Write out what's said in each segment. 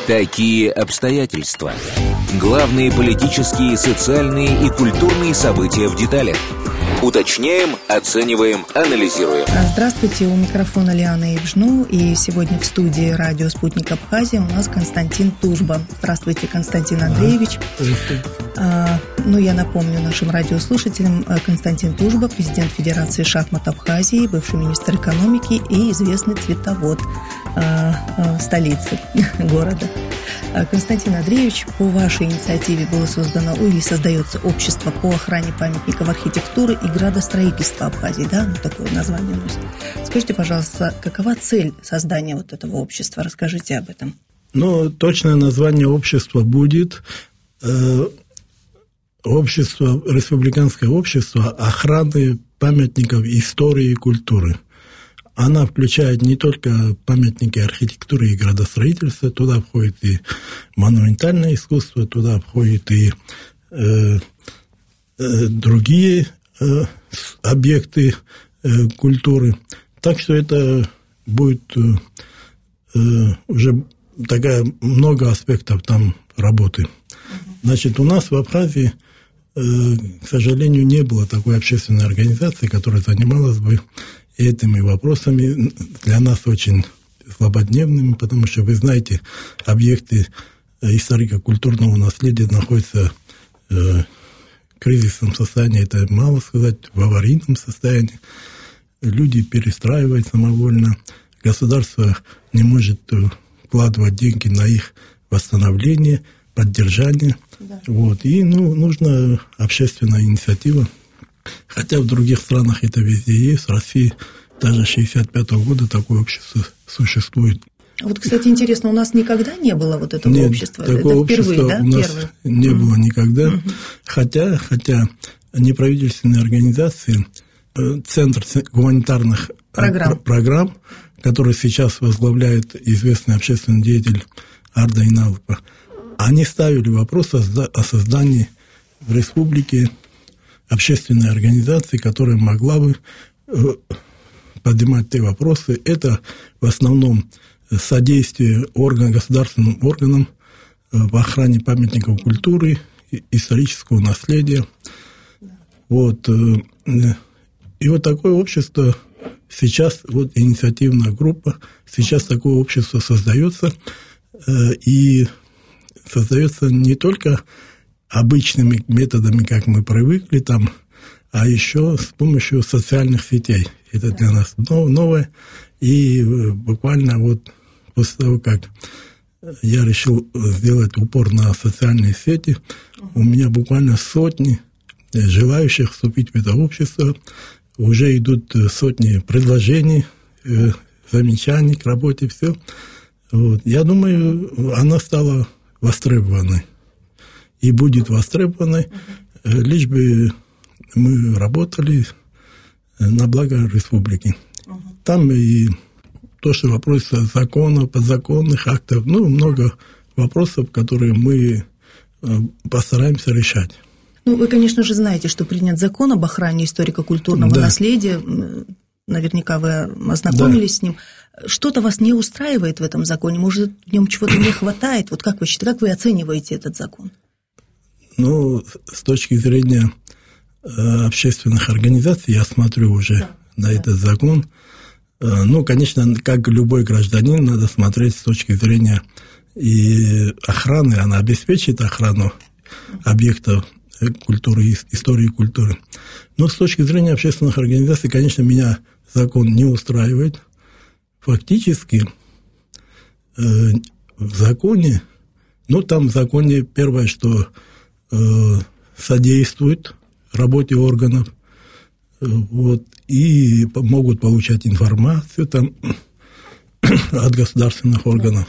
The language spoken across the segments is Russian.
Такие обстоятельства. Главные политические, социальные и культурные события в деталях. Уточняем, оцениваем, анализируем. Здравствуйте, у микрофона Лиана Ивжну. И сегодня в студии радио «Спутник Абхазия» у нас Константин Тужба. Здравствуйте, Константин Андреевич. Я напомню нашим радиослушателям, Константин Тужба, президент Федерации шахмат Абхазии, бывший министр экономики и известный цветовод столицы города. Константин Андреевич, по вашей инициативе было создано или создается общество по охране памятников архитектуры и градостроительства Абхазии, да? Такое название носит. Скажите, пожалуйста, какова цель создания вот этого общества? Расскажите об этом. Точное название общества будет Республиканское общество охраны памятников истории и культуры. Она включает не только памятники архитектуры и градостроительства, туда входит и монументальное искусство, туда входит и другие объекты культуры. Так что это будет уже много аспектов там работы. Значит, у нас в Абхазии, к сожалению, не было такой общественной организации, которая занималась бы этими вопросами, для нас очень злободневными, потому что, вы знаете, объекты историко-культурного наследия находятся в кризисном состоянии, это мало сказать, в аварийном состоянии. Люди перестраивают самовольно, государство не может вкладывать деньги на их восстановление, поддержание. Да. И нужна общественная инициатива. Хотя в других странах это везде есть, в России даже с 1965 года такое общество существует. Кстати, интересно, у нас никогда не было вот этого общества? Такого это впервые, общества у нас не было никогда. Хотя неправительственные организации, Центр гуманитарных программ, который сейчас возглавляет известный общественный деятель Арда Иналпа, они ставили вопрос о создании в республике общественной организации, которая могла бы поднимать те вопросы. Это в основном содействие государственным органам в охране памятников культуры, исторического наследия. И такое общество сейчас, инициативная группа, сейчас такое общество создается, и создается не только обычными методами, как мы привыкли там, а еще с помощью социальных сетей. Это для нас новое. И буквально после того, как я решил сделать упор на социальные сети, у меня буквально сотни желающих вступить в это общество. Уже идут сотни предложений, замечаний к работе, все. Я думаю, она стала востребованной. И будет востребованной, лишь бы мы работали на благо республики. Там и то, что вопросы законов, подзаконных актов, много вопросов, которые мы постараемся решать. Вы, конечно же, знаете, что принят закон об охране историко-культурного наследия. Наверняка вы ознакомились с ним. Что-то вас не устраивает в этом законе? Может, в нем чего-то не хватает? Как вы считаете, как вы оцениваете этот закон? С точки зрения общественных организаций, я смотрю уже на этот закон. Конечно, как любой гражданин, надо смотреть с точки зрения и охраны. Она обеспечит охрану объектов культуры, истории и культуры. Но с точки зрения общественных организаций, конечно, меня закон не устраивает. Фактически в законе, там в законе первое, что содействует работе органов, и могут получать информацию там от государственных органов.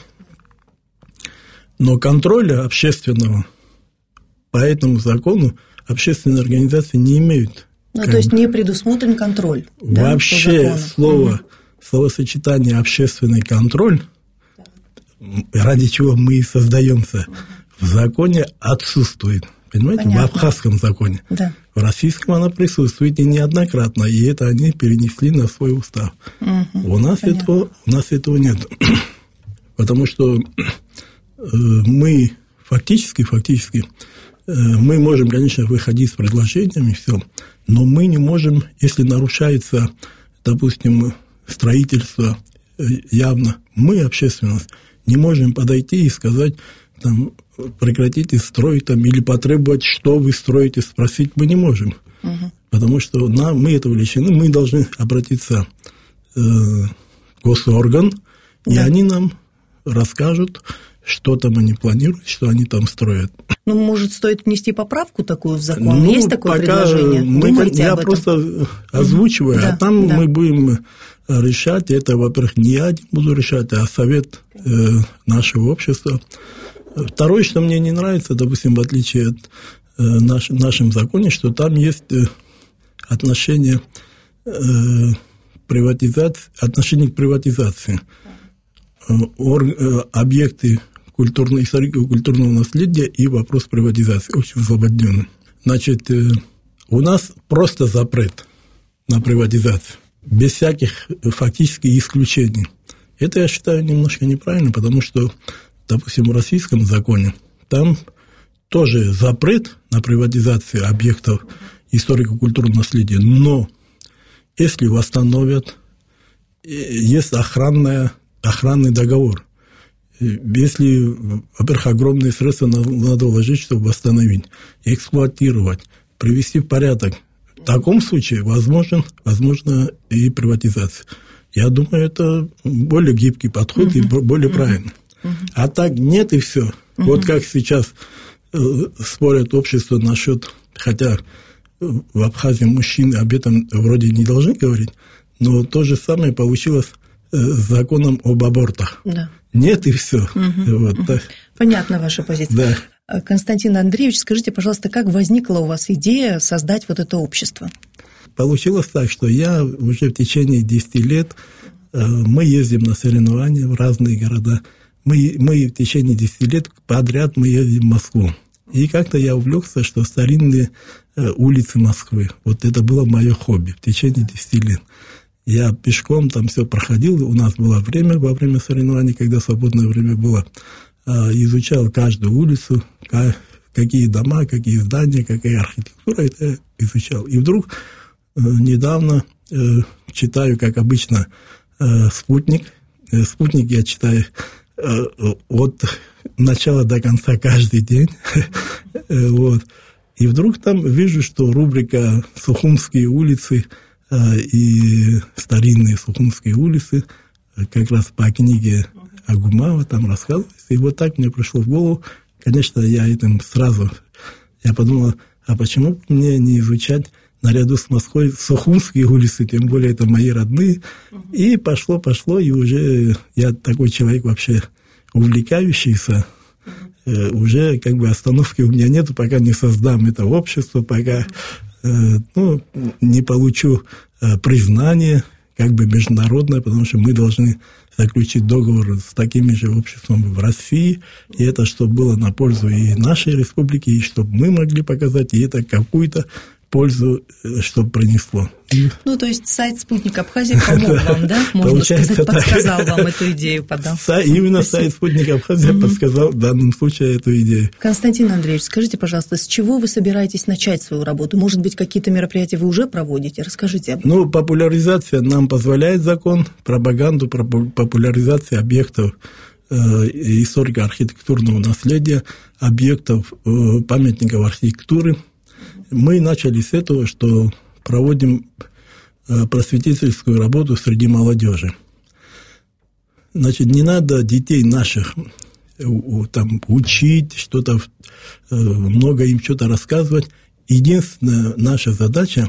Но контроля общественного по этому закону общественные организации не имеют. То есть не предусмотрен контроль. Вообще словосочетание «общественный контроль», ради чего мы и создаемся, в законе отсутствует. Понимаете, понятно. В абхазском законе. Да. В российском она присутствует и неоднократно, и это они перенесли на свой устав. У нас этого нет. Потому что мы фактически мы можем, конечно, выходить с предложениями, все, но мы не можем, если нарушается, допустим, строительство, явно мы, общественность, не можем подойти и сказать, там, прекратите строить там, или потребовать, что вы строите, спросить мы не можем. Потому что мы этого лишены, мы должны обратиться в госорган, и они нам расскажут, что там они планируют, что они там строят. Ну, может, стоит внести поправку такую в закон? Есть такое предложение? Я просто озвучиваю, а там мы будем решать. Это, во-первых, не я буду решать, а совет нашего общества. Второе, что мне не нравится, допустим, в отличие от нашем законе, что там есть отношение к приватизации. Объекты историко-культурного наследия и вопрос приватизации очень злободневный. Значит, у нас просто запрет на приватизацию, без всяких фактических исключений. Это, я считаю, немножко неправильно, потому что, допустим, в российском законе там тоже запрет на приватизацию объектов историко-культурного наследия, но если восстановят, есть охранный договор. Если, во-первых, огромные средства надо вложить, чтобы восстановить, эксплуатировать, привести в порядок, в таком случае возможно и приватизация. Я думаю, это более гибкий подход и более правильный. А так нет, и все. Вот как сейчас спорят общество насчет, хотя в Абхазии мужчины об этом вроде не должны говорить, но то же самое получилось с законом об абортах. Да. Нет, и все. Понятна ваша позиция. Да. Константин Андреевич, скажите, пожалуйста, как возникла у вас идея создать вот это общество? Получилось так, что я уже в течение 10 лет, мы ездим на соревнования в разные города, мы в течение 10 лет подряд мы ездим в Москву. И как-то я увлекся, что старинные улицы Москвы, вот это было мое хобби в течение 10 лет. Я пешком там все проходил, у нас было время во время соревнований, когда свободное время было, изучал каждую улицу, какие дома, какие здания, какая архитектура, это я изучал. И вдруг недавно читаю, как обычно, «Спутник». «Спутник» я читаю от начала до конца каждый день. Вот. И вдруг там вижу, что рубрика «Сухумские улицы» и старинные Сухумские улицы как раз по книге Агумава там рассказывается. И вот так мне пришло в голову, конечно, я подумал, а почему мне не изучать наряду с Москвой Сухумские улицы, тем более это мои родные. И пошло, и уже я такой человек вообще увлекающийся, уже как бы остановки у меня нету, пока не создам это общество, пока не получу признание как бы международное, потому что мы должны заключить договор с такими же обществами в России, и это чтобы было на пользу и нашей республике, и чтобы мы могли показать, и это какую-то пользу, чтобы принесло. Ну, то есть сайт «Спутник Абхазии» помог вам, да? Можно сказать, подсказал вам эту идею, подал. Именно сайт «Спутник Абхазии» подсказал в данном случае эту идею. Константин Андреевич, скажите, пожалуйста, с чего вы собираетесь начать свою работу? Может быть, какие-то мероприятия вы уже проводите? Расскажите об этом. Ну, популяризация нам позволяет закон, пропаганду, популяризация объектов историко-архитектурного наследия, объектов памятников архитектуры. Мы начали с этого, что проводим просветительскую работу среди молодежи. Значит, не надо детей наших там учить, что-то, много им что-то рассказывать. Единственная наша задача,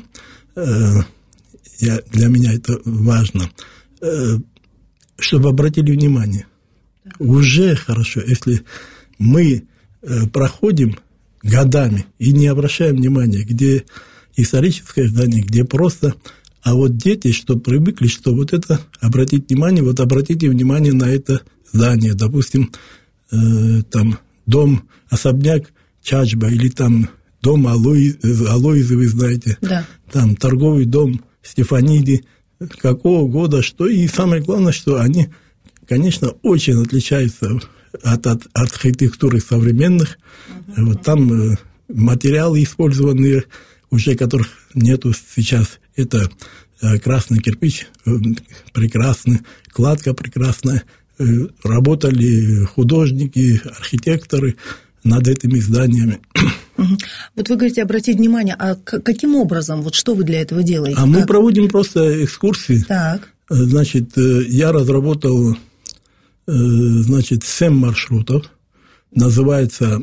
для меня это важно, чтобы обратили внимание. Уже хорошо, если мы проходим годами и не обращаем внимания, где историческое здание, где просто, а вот дети, что привыкли, что вот это обратить внимание, вот обратите внимание на это здание, допустим, там дом, особняк Чачба или там дом Алоизы, вы знаете, да. Там торговый дом Стефаниди, какого года, что, и самое главное, что они, конечно, очень отличаются от архитектуры современных. Вот там материалы использованные, уже которых нету сейчас. Это красный кирпич, прекрасный, кладка прекрасная. Работали художники, архитекторы над этими зданиями. Вот вы говорите, обратить внимание, а каким образом, вот что вы для этого делаете? А мы проводим просто экскурсии. Так. Значит, я разработал, 7 маршрутов. Называется,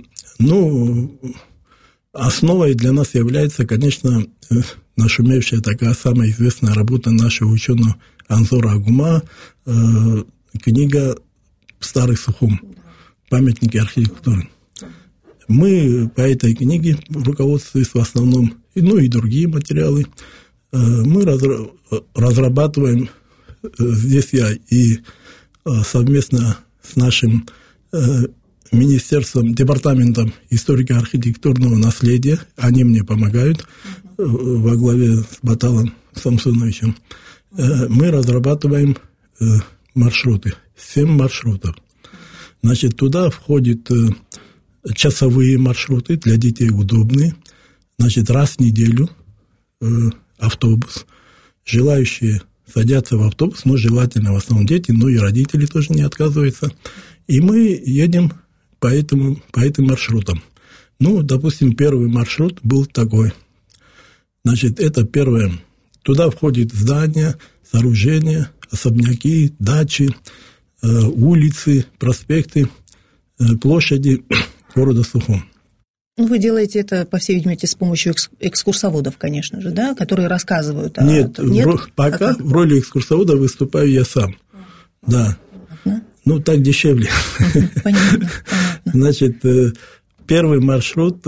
основой для нас является, конечно, нашумевшая такая самая известная работа нашего ученого Анзора Агума, книга «Старый Сухум. Памятники архитектуры». Мы по этой книге, руководствуясь в основном, и другие материалы, мы разрабатываем, здесь я и совместно с нашим министерством, департаментом историко-архитектурного наследия, они мне помогают, во главе с Баталом Самсоновичем, мы разрабатываем маршруты, 7 маршрутов. Значит, туда входят часовые маршруты, для детей удобные. Значит, раз в неделю автобус. Желающие садятся в автобус, желательно в основном дети, но и родители тоже не отказываются. И мы едем по этим маршрутам. Допустим, первый маршрут был такой. Значит, это первое. Туда входят здания, сооружения, особняки, дачи, улицы, проспекты, площади города Сухум. Вы делаете это, по всей видимости, с помощью экскурсоводов, конечно же, да, которые рассказывают. Нет, пока в роли экскурсовода выступаю я сам. Да. Понятно. Так дешевле. Понятно. Значит, первый маршрут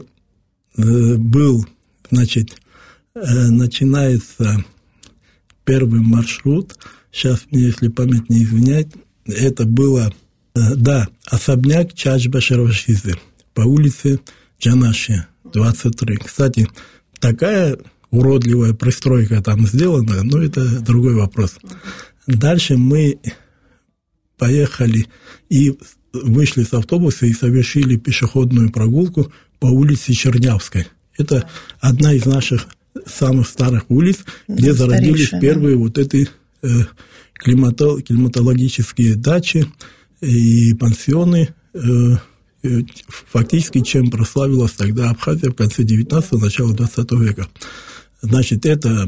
был, начинается первый маршрут, сейчас мне, если память не изменяет, это было, особняк Чачба-Шервашидзе по улице Джанаши, 23. Кстати, такая уродливая пристройка там сделана, но это другой вопрос. Дальше мы поехали и вышли с автобуса и совершили пешеходную прогулку по улице Чернявской. Это одна из наших самых старых улиц, где зародились первые эти климатологические дачи и пансионы, фактически чем прославилась тогда Абхазия в конце 19-го, начало 20 века. Значит, это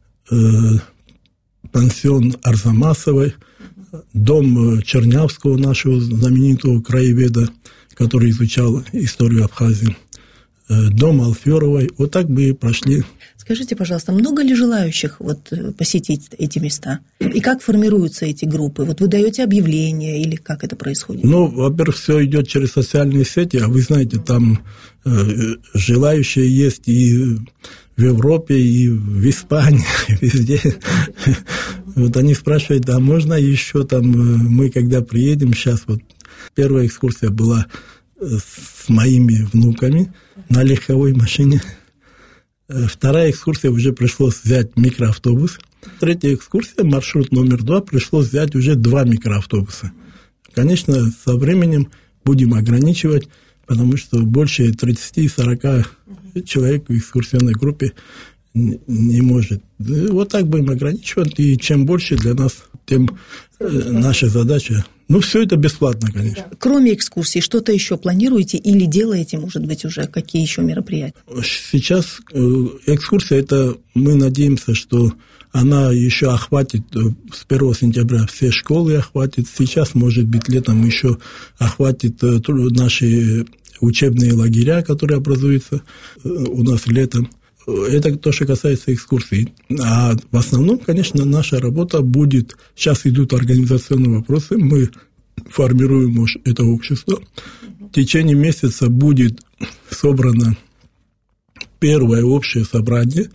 пансион Арзамасовой, дом Чернявского, нашего знаменитого краеведа, который изучал историю Абхазии, дом Алферовой. Вот так мы и прошли. Скажите, пожалуйста, много ли желающих посетить эти места? И как формируются эти группы? Вы даете объявления или как это происходит? Во-первых, все идет через социальные сети, а вы знаете, там желающие есть и в Европе, и в Испании, везде. Они спрашивают, а можно еще там, мы когда приедем, сейчас первая экскурсия была с моими внуками на легковой машине. Вторая экскурсия уже пришлось взять микроавтобус. Третья экскурсия, маршрут номер 2, пришлось взять уже 2 микроавтобуса. Конечно, со временем будем ограничивать, потому что больше 30-40 человек в экскурсионной группе не может. Вот так будем ограничивать, и чем больше для нас, тем наша задача. Все это бесплатно, конечно. Кроме экскурсий, что-то еще планируете или делаете, может быть, уже какие еще мероприятия? Сейчас экскурсия, это мы надеемся, что она еще охватит с 1 сентября все школы охватит. Сейчас, может быть, летом еще охватит наши учебные лагеря, которые образуются у нас летом. Это то, что касается экскурсий. А в основном, конечно, наша работа будет... Сейчас идут организационные вопросы. Мы формируем это общество. В течение месяца будет собрано первое общее собрание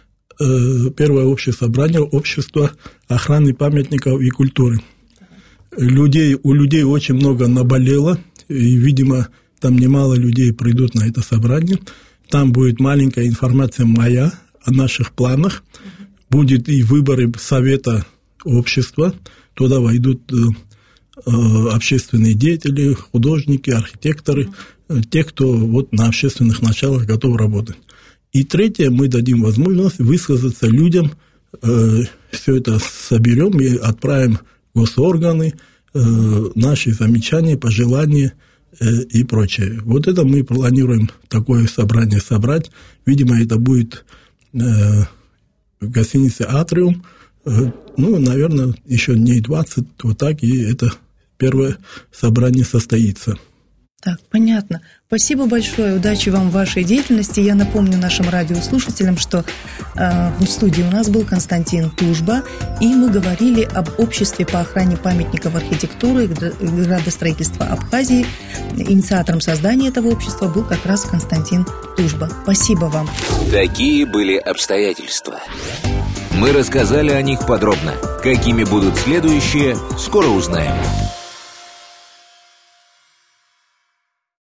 общества охраны памятников и культуры. У людей очень много наболело, и, видимо, там немало людей придут на это собрание. Там будет маленькая информация моя о наших планах. Будет и выборы совета общества. Туда войдут общественные деятели, художники, архитекторы, те, кто вот на общественных началах готов работать. И третье, мы дадим возможность высказаться людям, все это соберем и отправим в госорганы, наши замечания, пожелания и прочее. Вот это мы планируем такое собрание собрать. Видимо, это будет в гостинице «Атриум». Ну, наверное, еще дней 20, вот так, и это первое собрание состоится. Так, понятно. Спасибо большое, удачи вам в вашей деятельности. Я напомню нашим радиослушателям, что в студии у нас был Константин Тужба, и мы говорили об обществе по охране памятников архитектуры и градостроительства Абхазии. Инициатором создания этого общества был как раз Константин Тужба. Спасибо вам. Такие были обстоятельства. Мы рассказали о них подробно. Какими будут следующие, скоро узнаем.